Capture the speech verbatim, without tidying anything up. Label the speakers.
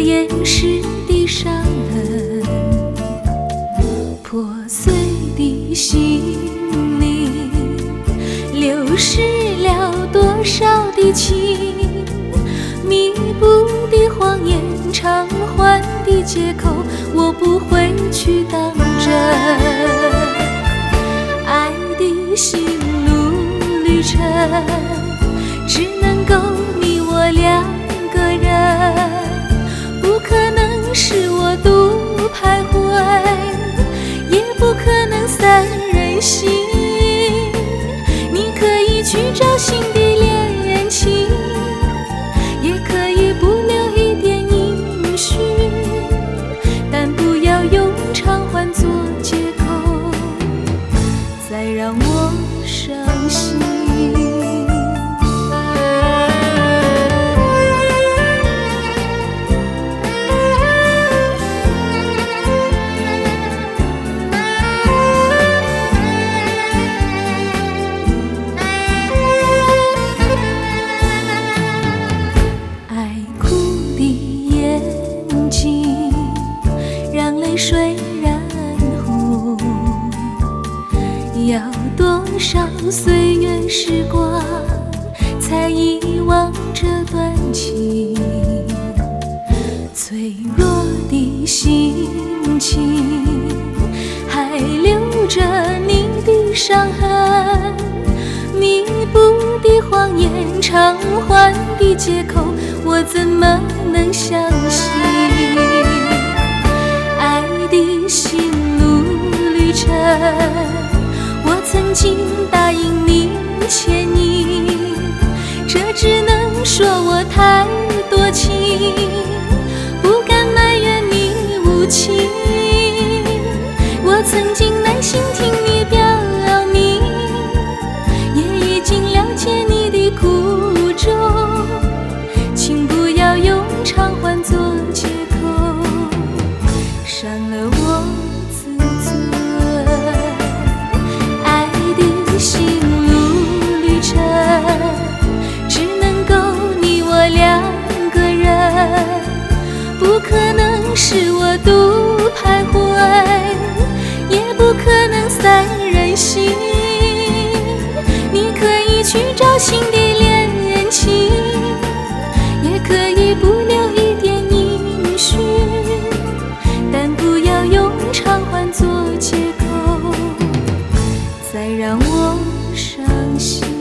Speaker 1: 掩饰的伤痕，破碎的心灵，流失了多少的情，弥补的谎言，偿还的借口，我不会去当真。爱的心路旅程，只能够你我两个人，不可能是我独徘徊，也不可能三人行。你可以去找新的恋情，也可以不留一点音讯，但不要用偿还做借口，再让我伤心。让泪水染红，要多少岁月时光才遗忘这段情？脆弱的心情还留着你的伤痕，弥补的谎言，偿还的借口，我怎么能相信？爱的心路旅程，我曾经答应你牵你，这只能说我太多情，不敢埋怨你无情。我曾经耐心听你表明，也已经了解你的苦衷，请不要用偿还做借口，伤了我自尊。爱的心路旅程，只能够你我两个人，不可能是我独徘徊，也不可能三人行。你可以去找新的恋情，也可以不留一点音讯，但不要用偿还做借口，再让我伤心。